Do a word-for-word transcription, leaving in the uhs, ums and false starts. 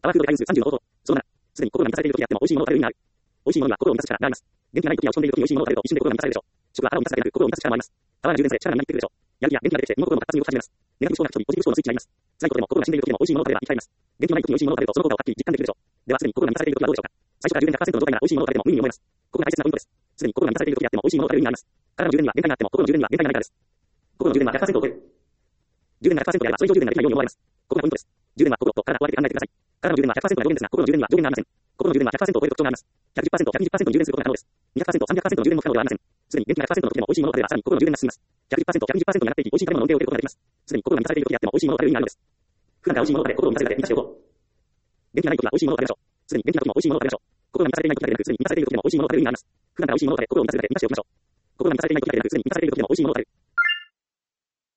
パワーフード回数さんじゅうの応答。そうなら、すでに心が満たされている時であっても美味しいものを食べる意味がある。美味しいものには心を満たす力があります。元気がない時や落ち込んでいる時に美味しいものを食べると一瞬で心が満たされるでしょう。食は腹を満たすだけでなく心を満たす力もあります。パワーが充電され力がみなぎってくるでしょう。やる気や元気が出てきて身も心も活発に動き始めます。ネガティブ思考が吹き飛びポジティブ思考のスイッチになります。辛いことでも心が死んでいる時でも美味しいものを食べれば生き返ります。元気がない時に美味しいものを食べるとその効果をはっきり実感できるでしょう。ではすでに心が満たされている時はどうでしょうか。最初から充電ひゃくパーセントの状態なら美味しいものを食べても無理に思えます。ここが大切なポイントです。すでに心が満たされている時であっても美味しいものを食べる意味があります。体の充電には限界があっても心の充電には限界がないからです。心の充電はひゃくパーセントを超える。充電がひゃくパーセントであればそれ以上充電ができないように思われます。ここがポイントです。充電は心と体を分けて考えてください。体の充電はひゃくパーセントが上限ですが、心の充電には上限がありません。心の充電はひゃくパーセントを超える特徴があります。ひゃくじゅっパーセント、ひゃくにじゅっパーセントに充電することが可能です。にひゃくパーセント、さんびゃくパーセントの充電も不可能ではありません。すでに元気がひゃくパーセントの時でも美味しいものを食べればさらに心の充電が進みます。ひゃくじゅっパーセント、ひゃくにじゅっパーセントになっていき美味しい食べ物の恩恵を受けることができます。すでに心が満たされている時であっても美味しいものを食べる意味があるのです。普段から美味しいものを食べ、心を満たせるだけ満たしておこう。元気がない時は美味しいものを食べましょう。すでに元気な時も美味しいものを食べましょう。心が満たされていない時だけでなく、すでに満たされている時でも美味しいものを食べる意味があります。普段から美味しいものを食べ、心を満たせるだけ満たしておきましょう。心が満たされていない時だけでなく、すでに満たされている時でも美味しいものを食べる。